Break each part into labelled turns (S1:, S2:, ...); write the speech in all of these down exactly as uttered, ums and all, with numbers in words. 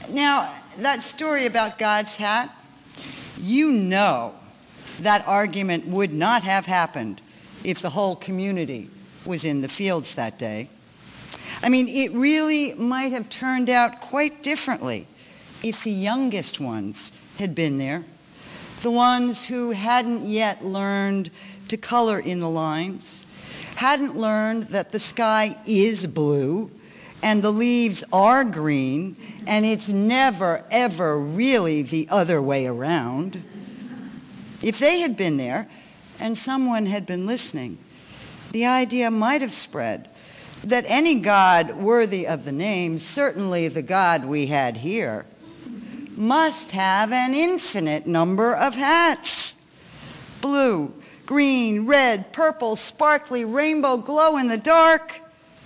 S1: Now, that story about God's hat, you know that argument would not have happened if the whole community was in the fields that day. I mean, it really might have turned out quite differently if the youngest ones had been there, the ones who hadn't yet learned to color in the lines, hadn't learned that the sky is blue and the leaves are green, and it's never, ever really the other way around. If they had been there and someone had been listening, the idea might have spread that any god worthy of the name, certainly the God we had here, must have an infinite number of hats. Blue, green, red, purple, sparkly, rainbow, glow in the dark.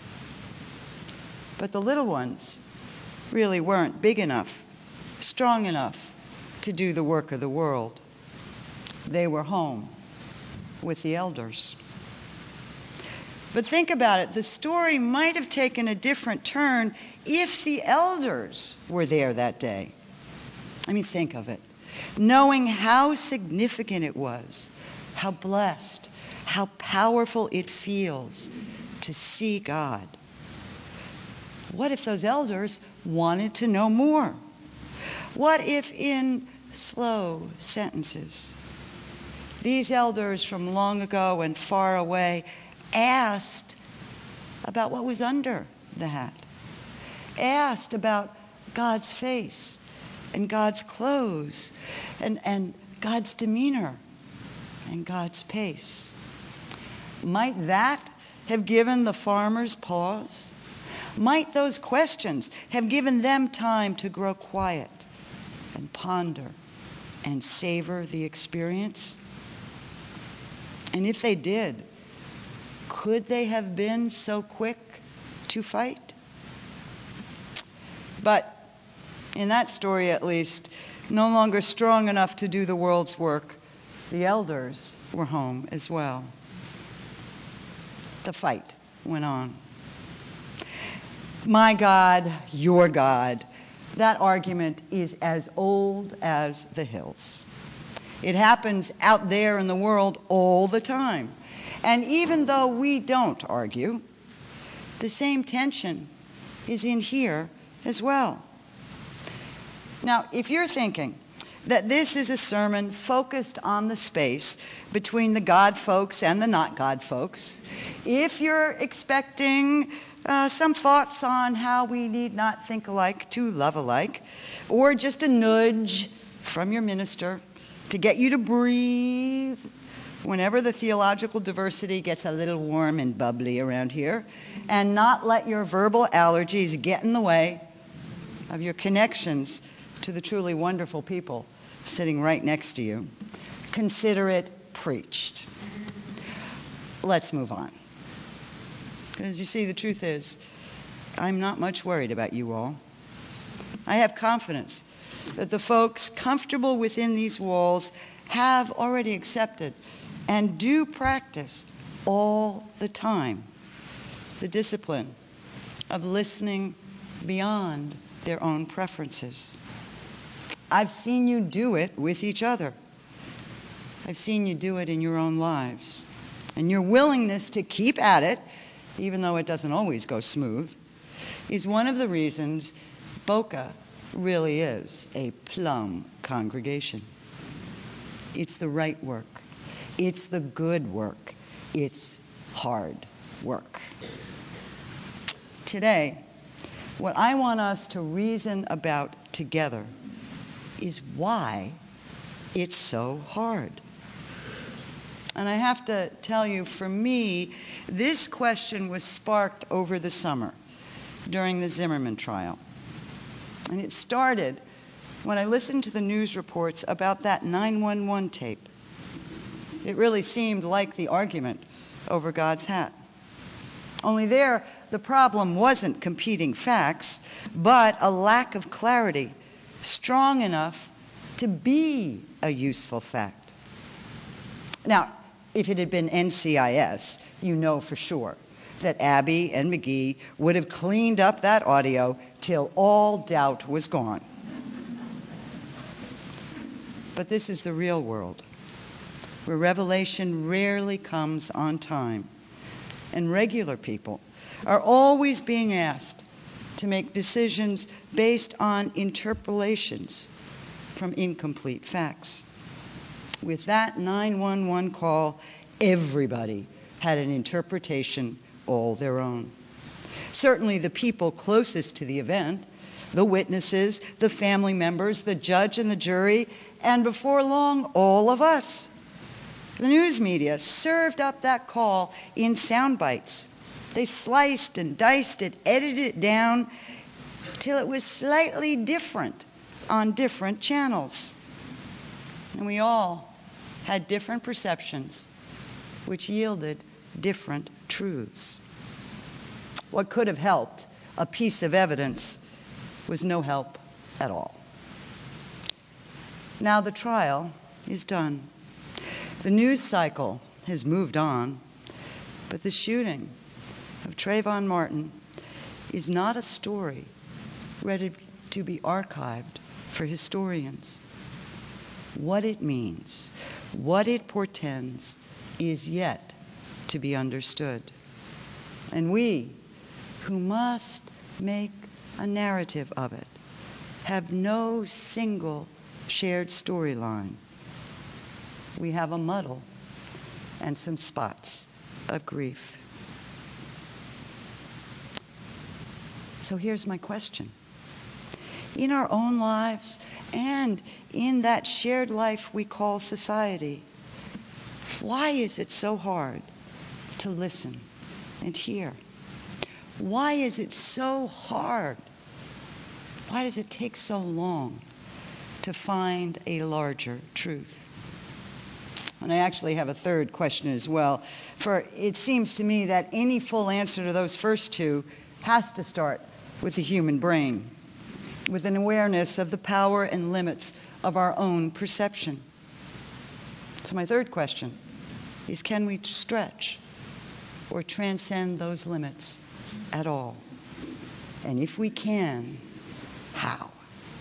S1: But the little ones really weren't big enough, strong enough to do the work of the world. They were home with the elders. But think about it, the story might have taken a different turn if the elders were there that day. I mean, think of it. Knowing how significant it was, how blessed, how powerful it feels to see God. What if those elders wanted to know more? What if in slow sentences, these elders from long ago and far away asked about what was under the hat, asked about God's face and God's clothes and, and God's demeanor and God's pace? Might that have given the farmers pause? Might those questions have given them time to grow quiet and ponder and savor the experience? And if they did, could they have been so quick to fight? But in that story, at least, no longer strong enough to do the world's work, the elders were home as well. The fight went on. My God, your God. That argument is as old as the hills. It happens out there in the world all the time. And even though we don't argue, the same tension is in here as well. Now, if you're thinking that this is a sermon focused on the space between the God folks and the not God folks, if you're expecting uh, some thoughts on how we need not think alike to love alike, or just a nudge from your minister to get you to breathe whenever the theological diversity gets a little warm and bubbly around here, and not let your verbal allergies get in the way of your connections to the truly wonderful people sitting right next to you, consider it preached. Let's move on. Because you see, the truth is, I'm not much worried about you all. I have confidence that the folks comfortable within these walls have already accepted and do practice all the time the discipline of listening beyond their own preferences. I've seen you do it with each other. I've seen you do it in your own lives. And your willingness to keep at it, even though it doesn't always go smooth, is one of the reasons Boca really is a plum congregation. It's the right work. It's the good work. It's hard work. Today, what I want us to reason about together is why it's so hard. And I have to tell you, for me, this question was sparked over the summer during the Zimmerman trial. And it started when I listened to the news reports about that nine one one tape. It really seemed like the argument over God's hat. Only there, the problem wasn't competing facts, but a lack of clarity strong enough to be a useful fact. Now, if it had been N C I S, you know for sure that Abby and McGee would have cleaned up that audio till all doubt was gone. But this is the real world, where revelation rarely comes on time, and regular people are always being asked to make decisions based on interpolations from incomplete facts. With that nine one one call, everybody had an interpretation all their own. Certainly the people closest to the event, the witnesses, the family members, the judge and the jury, and before long, all of us. The news media served up that call in sound bites. They sliced and diced it, edited it down till it was slightly different on different channels. And we all had different perceptions, which yielded different truths. What could have helped a piece of evidence was no help at all. Now the trial is done. The news cycle has moved on, but the shooting of Trayvon Martin is not a story ready to be archived for historians. What it means, what it portends, is yet to be understood. And we, who must make a narrative of it, have no single shared storyline. We have a muddle and some spots of grief. So here's my question. In our own lives and in that shared life we call society, why is it so hard to listen and hear? Why is it so hard? Why does it take so long to find a larger truth? And I actually have a third question as well, for it seems to me that any full answer to those first two has to start with the human brain, with an awareness of the power and limits of our own perception. So my third question is, can we stretch or transcend those limits at all? And if we can, how?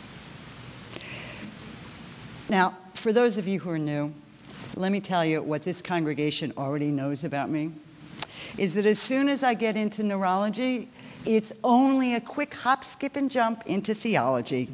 S1: Now, for those of you who are new, let me tell you what this congregation already knows about me, is that as soon as I get into neurology, it's only a quick hop, skip, and jump into theology.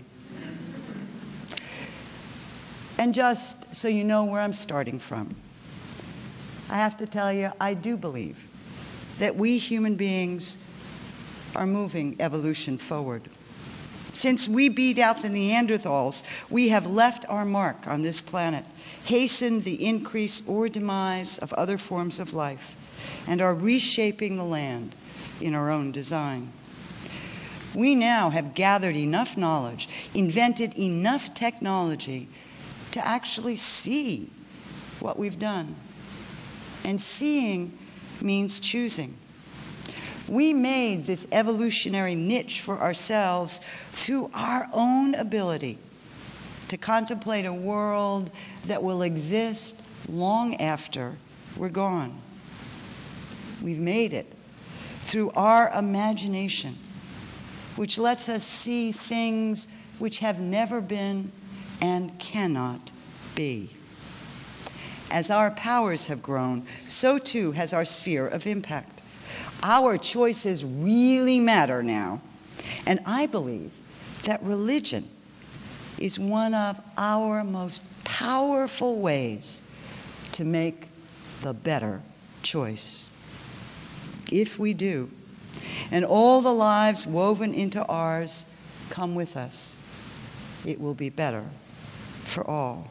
S1: And just so you know where I'm starting from, I have to tell you, I do believe that we human beings are moving evolution forward. Since we beat out the Neanderthals, we have left our mark on this planet, hastened the increase or demise of other forms of life, and are reshaping the land in our own design. We now have gathered enough knowledge, invented enough technology to actually see what we've done. And seeing means choosing. We made this evolutionary niche for ourselves through our own ability to contemplate a world that will exist long after we're gone. We've made it through our imagination, which lets us see things which have never been and cannot be. As our powers have grown, so too has our sphere of impact. Our choices really matter now, and I believe that religion is one of our most powerful ways to make the better choice. If we do, and all the lives woven into ours come with us, it will be better for all.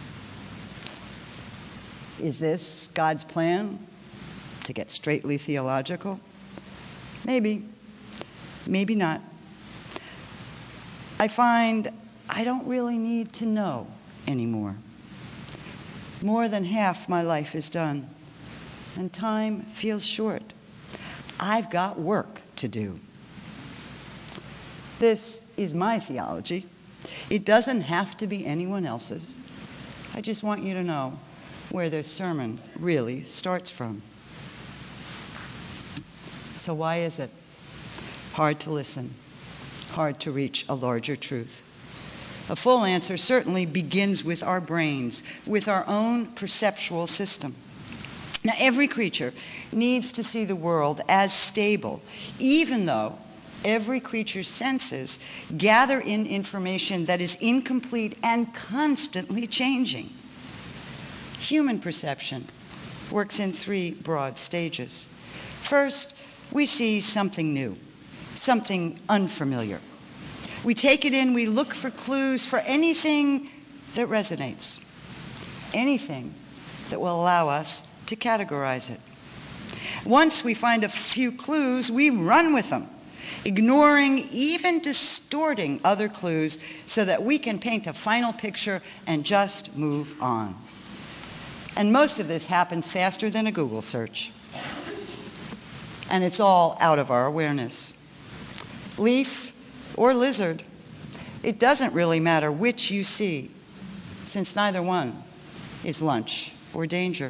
S1: Is this God's plan to get straightly theological? Maybe, maybe not. I find I don't really need to know anymore. More than half my life is done, and time feels short. I've got work to do. This is my theology. It doesn't have to be anyone else's. I just want you to know where this sermon really starts from. So why is it hard to listen, hard to reach a larger truth? A full answer certainly begins with our brains, with our own perceptual system. Now, every creature needs to see the world as stable, even though every creature's senses gather in information that is incomplete and constantly changing. Human perception works in three broad stages. First, we see something new, something unfamiliar. We take it in, we look for clues for anything that resonates, anything that will allow us to categorize it. Once we find a few clues, we run with them, ignoring, even distorting other clues so that we can paint a final picture and just move on. And most of this happens faster than a Google search. And it's all out of our awareness. Leaf or lizard, it doesn't really matter which you see, since neither one is lunch or danger.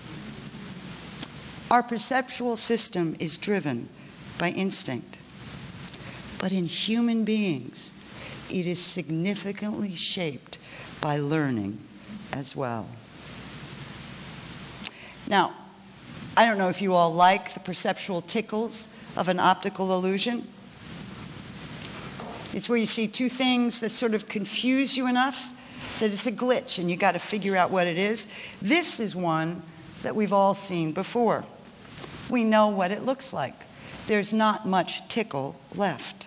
S1: Our perceptual system is driven by instinct. But in human beings, it is significantly shaped by learning as well. Now, I don't know if you all like the perceptual tickles of an optical illusion. It's where you see two things that sort of confuse you enough that it's a glitch and you got to figure out what it is. This is one that we've all seen before. We know what it looks like. There's not much tickle left.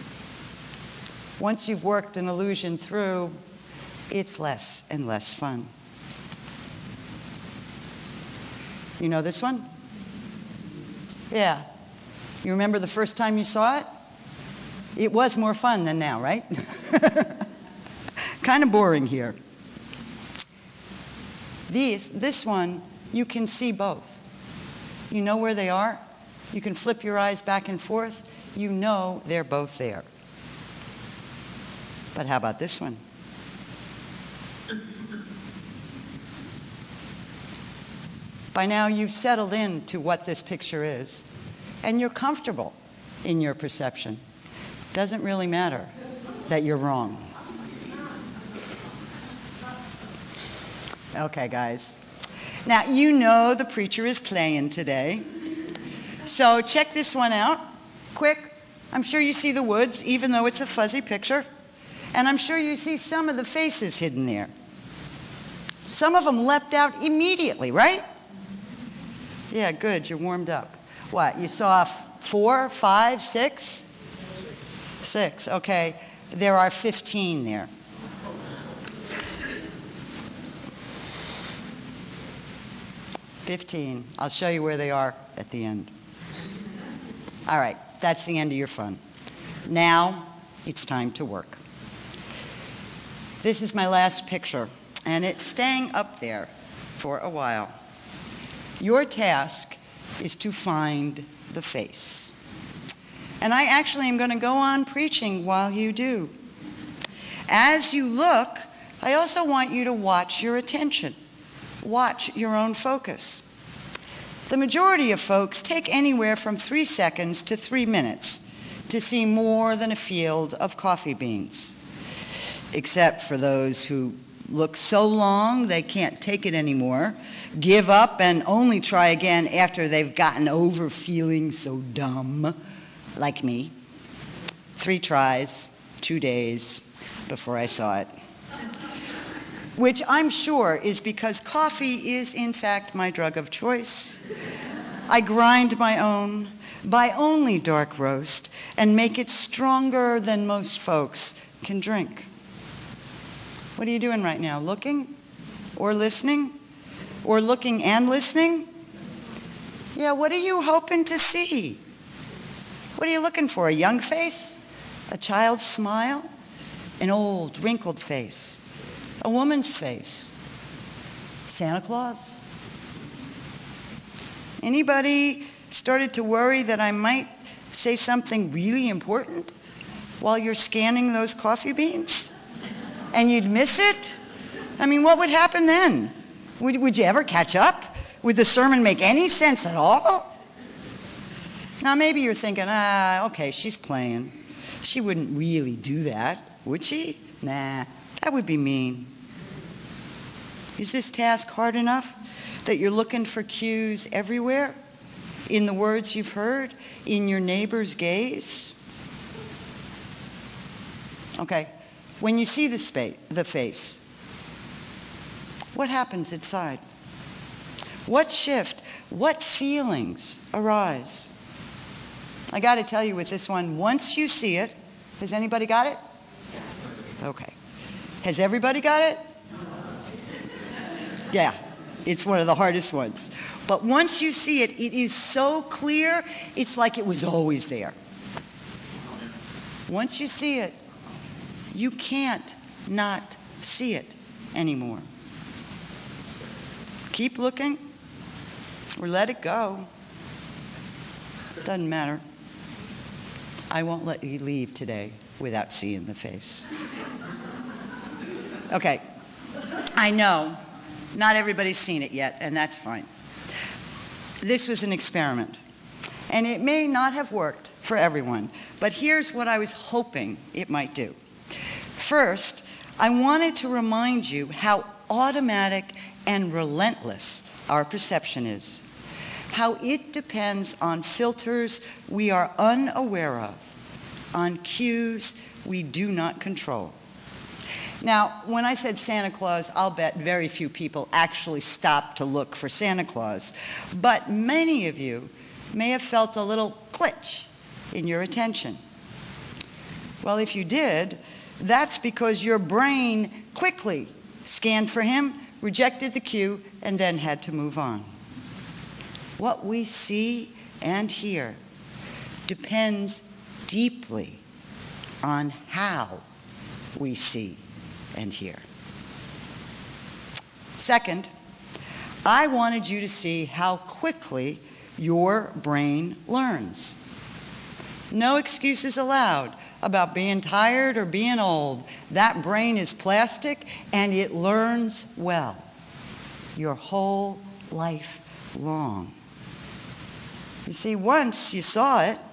S1: Once you've worked an illusion through, it's less and less fun. You know this one? Yeah. You remember the first time you saw it? It was more fun than now, right? Kind of boring here. These, this one, you can see both. You know where they are. You can flip your eyes back and forth. You know they're both there. But how about this one? By now you've settled into what this picture is, and you're comfortable in your perception. Doesn't really matter that you're wrong. Okay, guys. Now, you know the preacher is playing today. So check this one out. Quick. I'm sure you see the woods, even though it's a fuzzy picture. And I'm sure you see some of the faces hidden there. Some of them leapt out immediately, right? Yeah, good. You're warmed up. What? You saw four, five, six? Six. Okay. There are fifteen there. Fifteen. I'll show you where they are at the end. All right. That's the end of your fun. Now it's time to work. This is my last picture, and it's staying up there for a while. Your task is to find the face. And I actually am going to go on preaching while you do. As you look, I also want you to watch your attention. Watch your own focus. The majority of folks take anywhere from three seconds to three minutes to see more than a field of coffee beans. Except for those who look so long they can't take it anymore, give up, and only try again after they've gotten over feeling so dumb, like me. Three tries, two days before I saw it. Which I'm sure is because coffee is, in fact, my drug of choice. I grind my own, buy only dark roast, and make it stronger than most folks can drink. What are you doing right now? Looking? Or listening? Or looking and listening? Yeah, what are you hoping to see? What are you looking for? A young face? A child's smile? An old, wrinkled face? A woman's face? Santa Claus? Anybody started to worry that I might say something really important while you're scanning those coffee beans? And you'd miss it? I mean, what would happen then? Would, would you ever catch up? Would the sermon make any sense at all? Now, maybe you're thinking, ah, okay, she's playing. She wouldn't really do that, would she? Nah, that would be mean. Is this task hard enough that you're looking for cues everywhere? In the words you've heard? In your neighbor's gaze? Okay, when you see the, spa- the face, what happens inside? What shift? What feelings arise? I got to tell you with this one, once you see it, has anybody got it? Okay. Has everybody got it? Yeah, it's one of the hardest ones. But once you see it, it is so clear, it's like it was always there. Once you see it, you can't not see it anymore. Keep looking or let it go. Doesn't matter. I won't let you leave today without seeing the face. Okay, I know not everybody's seen it yet, and that's fine. This was an experiment, and it may not have worked for everyone, but here's what I was hoping it might do. First, I wanted to remind you how automatic and relentless our perception is, how it depends on filters we are unaware of, on cues we do not control. Now, when I said Santa Claus, I'll bet very few people actually stopped to look for Santa Claus, but many of you may have felt a little glitch in your attention. Well, if you did, that's because your brain quickly scanned for him, rejected the cue, and then had to move on. What we see and hear depends deeply on how we see and hear. Second, I wanted you to see how quickly your brain learns. No excuses allowed about being tired or being old. That brain is plastic and it learns well your whole life long. You see, once you saw it,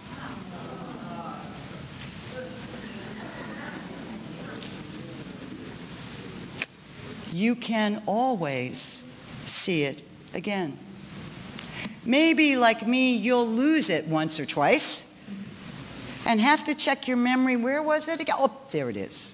S1: you can always see it again. Maybe, like me, you'll lose it once or twice and have to check your memory. Where was it again? Oh, there it is.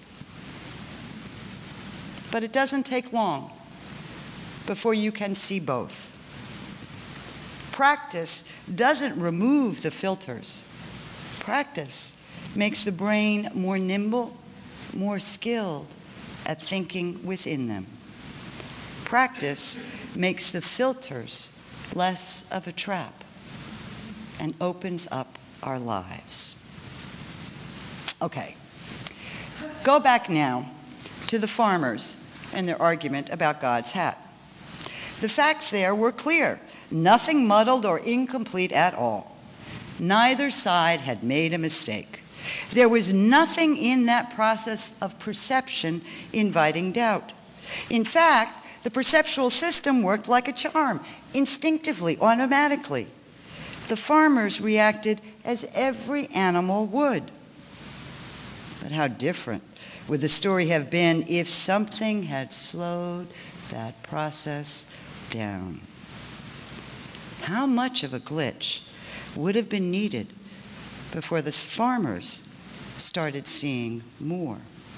S1: But it doesn't take long before you can see both. Practice doesn't remove the filters. Practice makes the brain more nimble, more skilled at thinking within them. Practice makes the filters less of a trap and opens up our lives. Okay, go back now to the farmers and their argument about God's hat. The facts there were clear, nothing muddled or incomplete at all. Neither side had made a mistake. There was nothing in that process of perception inviting doubt. In fact, the perceptual system worked like a charm, instinctively, automatically. The farmers reacted as every animal would. But how different would the story have been if something had slowed that process down? How much of a glitch would have been needed before the farmers started seeing more?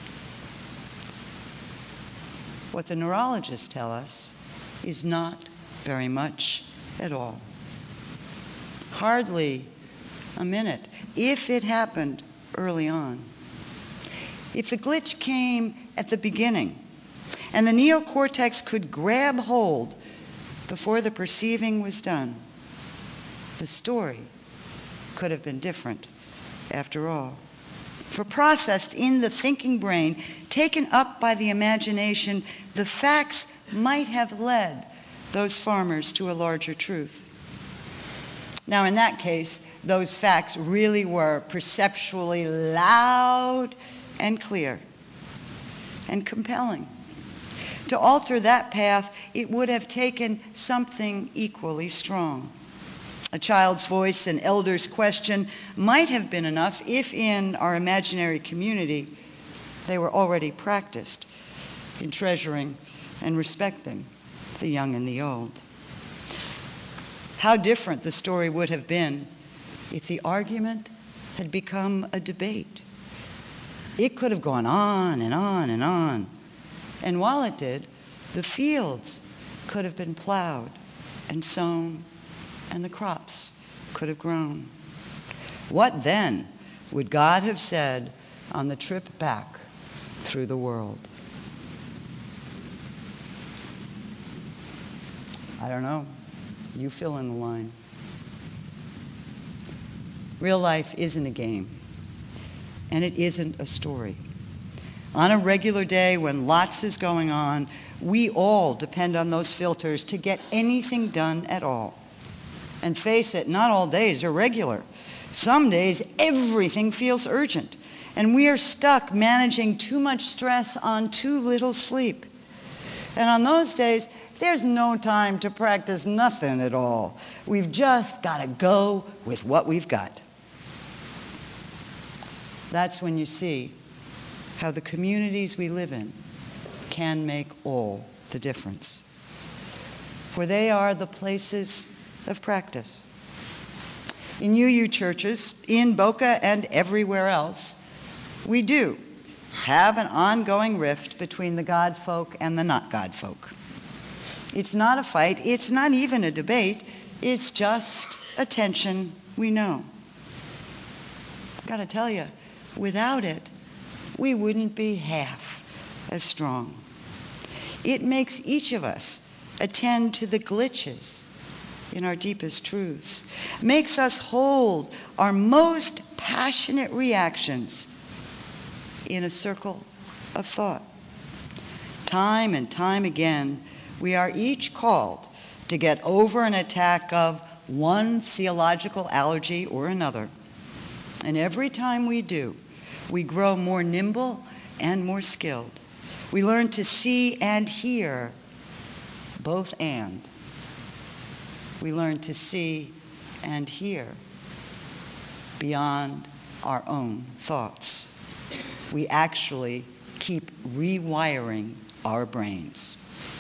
S1: What the neurologists tell us is not very much at all. Hardly a minute, if it happened early on. If the glitch came at the beginning and the neocortex could grab hold before the perceiving was done, the story could have been different after all. For processed in the thinking brain, taken up by the imagination, the facts might have led those farmers to a larger truth. Now, in that case, those facts really were perceptually loud and clear and compelling. To alter that path, it would have taken something equally strong. A child's voice, an elder's question might have been enough if in our imaginary community they were already practiced in treasuring and respecting the young and the old. How different the story would have been if the argument had become a debate. It could have gone on and on and on. And while it did, the fields could have been plowed and sown, and the crops could have grown. What then would God have said on the trip back through the world? I don't know. You fill in the line. Real life isn't a game, and it isn't a story. On a regular day when lots is going on, we all depend on those filters to get anything done at all. And face it, not all days are regular. Some days everything feels urgent, and we are stuck managing too much stress on too little sleep. And on those days, there's no time to practice nothing at all. We've just got to go with what we've got. That's when you see how the communities we live in can make all the difference. For they are the places of practice. In U U churches, in Boca and everywhere else, we do have an ongoing rift between the God folk and the not God folk. It's not a fight, it's not even a debate, it's just a tension we know. I've got to tell you, without it, we wouldn't be half as strong. It makes each of us attend to the glitches in our deepest truths, makes us hold our most passionate reactions in a circle of thought. Time and time again, we are each called to get over an attack of one theological allergy or another. And every time we do, we grow more nimble and more skilled. We learn to see and hear both and. We learn to see and hear beyond our own thoughts. We actually keep rewiring our brains.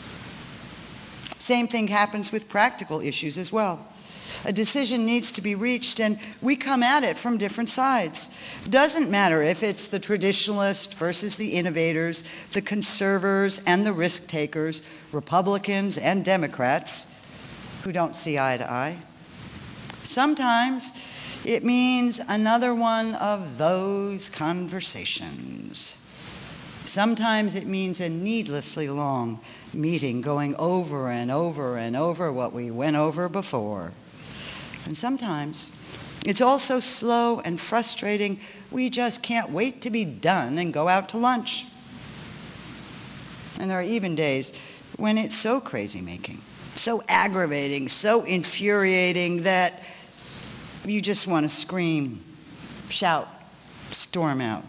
S1: Same thing happens with practical issues as well. A decision needs to be reached, and we come at it from different sides. Doesn't matter if it's the traditionalists versus the innovators, the conservers and the risk takers, Republicans and Democrats who don't see eye to eye. Sometimes it means another one of those conversations. Sometimes it means a needlessly long meeting going over and over and over what we went over before. And sometimes it's also slow and frustrating, we just can't wait to be done and go out to lunch. And there are even days when it's so crazy-making, so aggravating, so infuriating that you just want to scream, shout, storm out.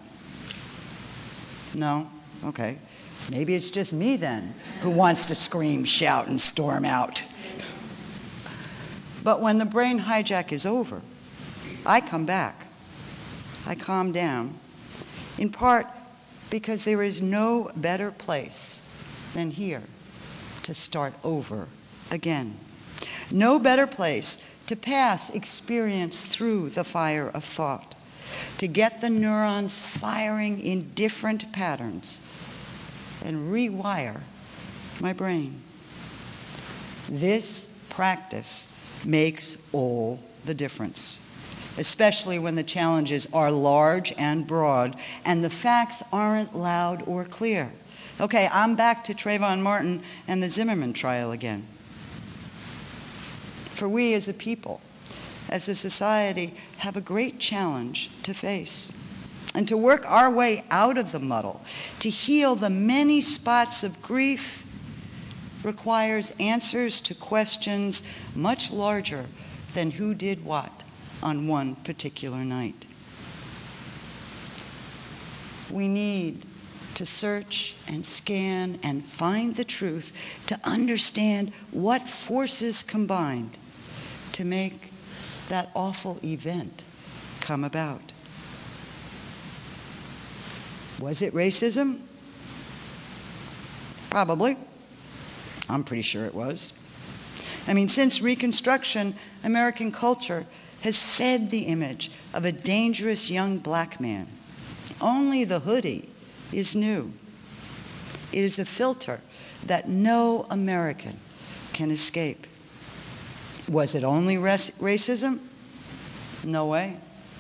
S1: No? Okay. Maybe it's just me then who wants to scream, shout, and storm out. But when the brain hijack is over, I come back. I calm down, in part because there is no better place than here to start over again. No better place to pass experience through the fire of thought, to get the neurons firing in different patterns and rewire my brain. This practice makes all the difference, especially when the challenges are large and broad and the facts aren't loud or clear. Okay, I'm back to Trayvon Martin and the Zimmerman trial again. For we as a people, as a society, have a great challenge to face and to work our way out of the muddle, to heal the many spots of grief, requires answers to questions much larger than who did what on one particular night. We need to search and scan and find the truth to understand what forces combined to make that awful event come about? Was it racism? Probably. I'm pretty sure it was. I mean, since Reconstruction, American culture has fed the image of a dangerous young black man. Only the hoodie is new. It is a filter that no American can escape. Was it only res- racism? No way.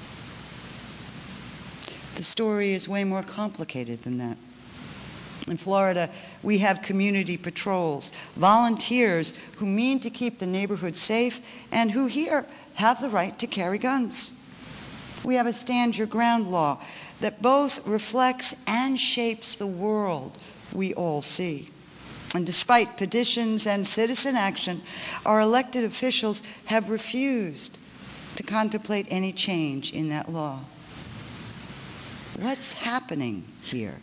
S1: The story is way more complicated than that. In Florida, we have community patrols, volunteers who mean to keep the neighborhood safe and who here have the right to carry guns. We have a stand your ground law that both reflects and shapes the world we all see. And despite petitions and citizen action, our elected officials have refused to contemplate any change in that law. What's happening here?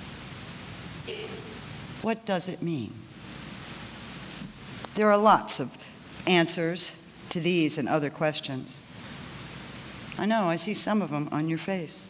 S1: What does it mean? There are lots of answers to these and other questions. I know, I see some of them on your face.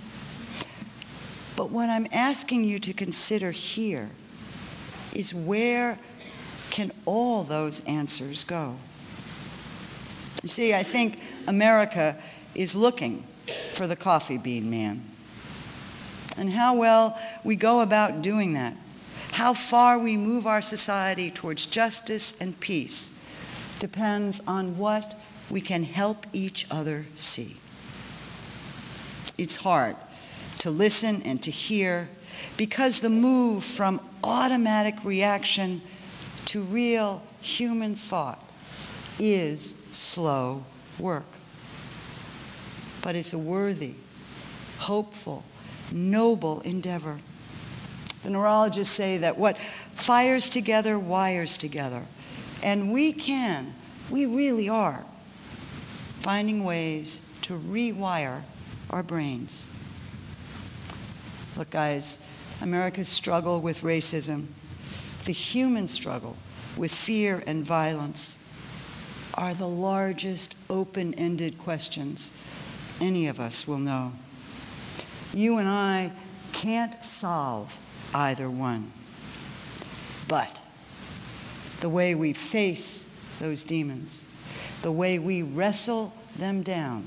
S1: But what I'm asking you to consider here is, where can all those answers go? You see, I think America is looking for the coffee bean man. And how well we go about doing that, how far we move our society towards justice and peace, depends on what we can help each other see. It's hard to listen and to hear because the move from automatic reaction to real human thought is slow work. But it's a worthy, hopeful, noble endeavor. The neurologists say that what fires together wires together. And we can, we really are, finding ways to rewire our brains. Look, guys, America's struggle with racism, the human struggle with fear and violence, are the largest open-ended questions any of us will know. You and I can't solve either one. But the way we face those demons, the way we wrestle them down,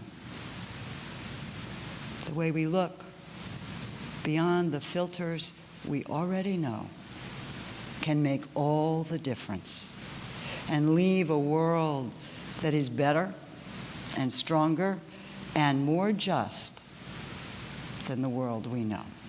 S1: the way we look beyond the filters we already know, can make all the difference and leave a world that is better and stronger and more just than the world we know.